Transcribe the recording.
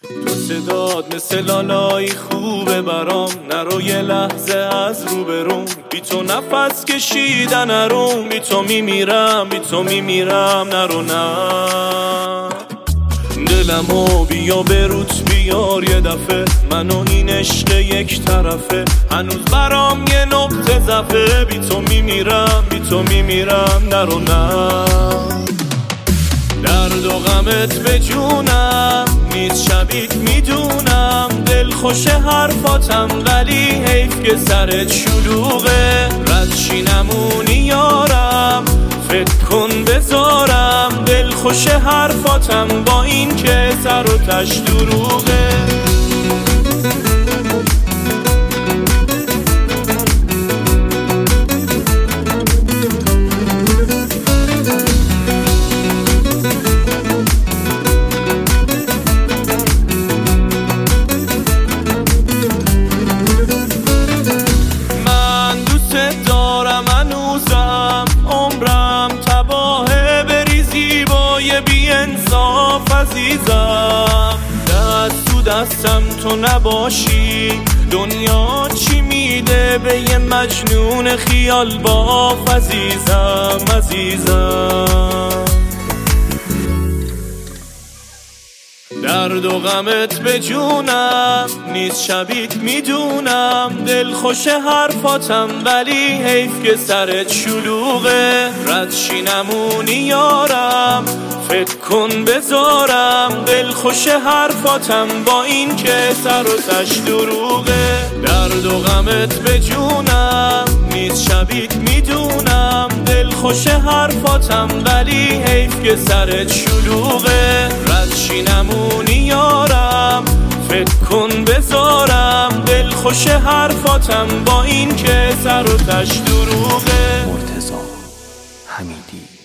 تو صدات مثل لالایی خوبه برام، نرو یه لحظه از روبروم، بی تو نفس کشیدن نروم، بی تو میمیرم بی تو میمیرم، نرو نه دلمو بیا بروت بیار یه دفعه، منو این عشق یک طرفه، هنوز برام یه نقطه ضعفه، بی تو میمیرم بی تو میمیرم، نرو نه درد و غمت به جونم نیست شبیت میدونم، دل خوش حرفاتم ولی حیف که سرت شلوغه، رد چی نمونی یارم فکر کن بذارم، دل خوش حرفاتم با این که سر و تش دروغه. بی انصاف عزیزم، دست تو دستم تو نباشی، دنیا چی میده به یه مجنون خیال باف عزیزم عزیزم. درد و غمت به جونم نیست شبیت میدونم، دل خوش حرفاتم ولی حیف که سرت شلوغه، رد چی نمونی یارم فکر کن بذارم، دل خوش حرفاتم با این که سر و تش دروغه. درد و غمت به جونم نیست شبیت میدونم، دل خوش حرفاتم ولی حیف که سرت شلوغه، رد چی نمونی یارم فکر کن بذارم، دل خوش حرفاتم با این که سر و تش دروغه. مرتضی حمیدی